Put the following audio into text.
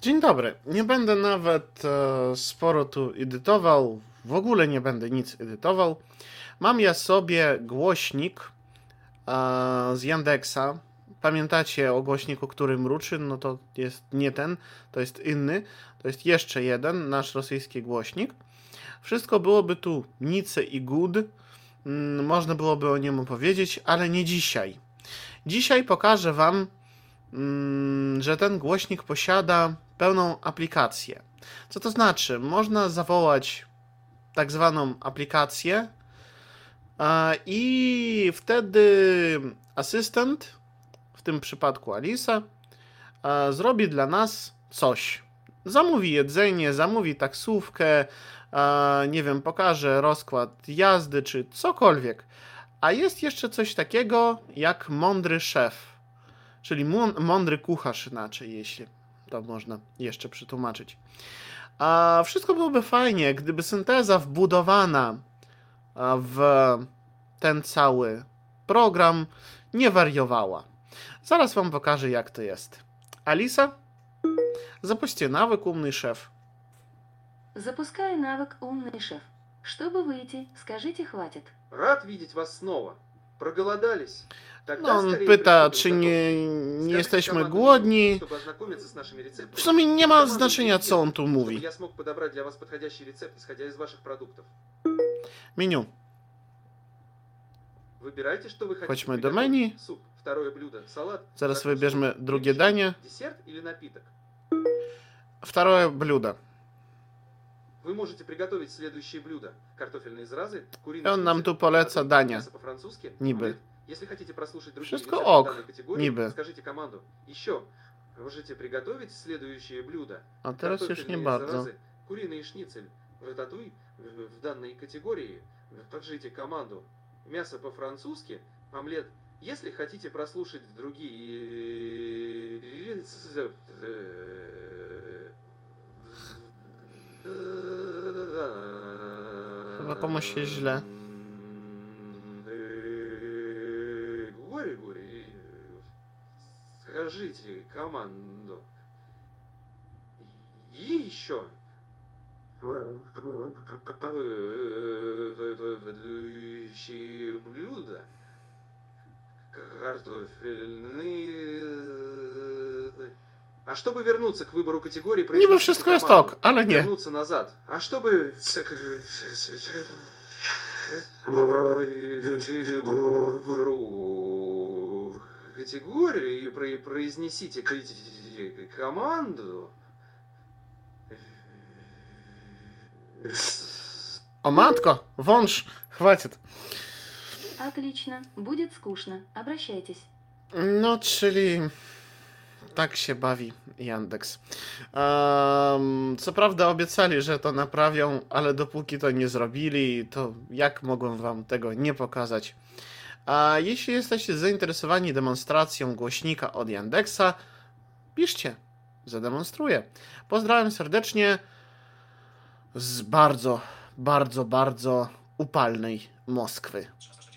Dzień dobry. Nie będę nawet sporo tu edytował. W ogóle nie będę nic edytował. Mam ja sobie głośnik z Yandexa. Pamiętacie o głośniku, który mruczy? No to jest nie ten, to jest inny. To jest jeszcze jeden, nasz rosyjski głośnik. Wszystko byłoby tu nice i good. Można byłoby o niemu powiedzieć, ale nie dzisiaj. Dzisiaj pokażę wam, że ten głośnik posiada pełną aplikację. Co to znaczy? Można zawołać tak zwaną aplikację i wtedy asystent, w tym przypadku Alisa, zrobi dla nas coś. Zamówi jedzenie, zamówi taksówkę, nie wiem, pokaże rozkład jazdy czy cokolwiek. A jest jeszcze coś takiego jak mądry szef, czyli mądry kucharz inaczej, jeśli to można jeszcze przetłumaczyć. A wszystko byłoby fajnie, gdyby synteza wbudowana w ten cały program nie wariowała. Zaraz wam pokażę, jak to jest. Alisa, запусти навык «Умный шеф». Запускаю навык «Умный шеф». Чтобы выйти, скажите «хватит». Рад видеть вас снова. Проголодались? No, on pyta, czy nie jesteśmy głodni. W sumie nie ma znaczenia, co on tu mówi. Я смог подобрать для вас подходящий рецепт, исходя из ваших продуктов. Menu. Wybierajcie, что вы хотите. Chodźmy do menu. Суп, второе блюдо, салат. Zaraz wybierzmy drugie danie. Десерт или напиток. Второе блюдо. Вы можете приготовить следующие блюда. Картофельные зразы, I куриный on nam шницель, tu poleca dania. мясо по-французски, Niby. омлет. Если хотите прослушать другие Wszystko рецепты ok. данной категории, Niby. скажите команду. Еще. Вы можете приготовить следующие блюда. A teraz już nie Картофельные bardzo. зразы, куриный шницель, рататуй в данной категории. Покажите команду. Мясо по-французски, омлет. Если хотите прослушать другие рецепты, Chyba komuś się źle. Скажите команду. И еще. Блюда. Картофельные. А чтобы вернуться к выбору категории, Niby wszystko jest ok, ale nie. вернуться назад. А чтобы категории произнесите команду. O matko, wąż, chwacit. Отлично. Будет скучно. Обращайтесь. No, czyli tak się bawi Yandex. Co prawda obiecali, że to naprawią, ale dopóki to nie zrobili, to jak mogłem wam tego nie pokazać? A jeśli jesteście zainteresowani demonstracją głośnika od Yandexa, piszcie, zademonstruję. Pozdrawiam serdecznie z bardzo upalnej Moskwy.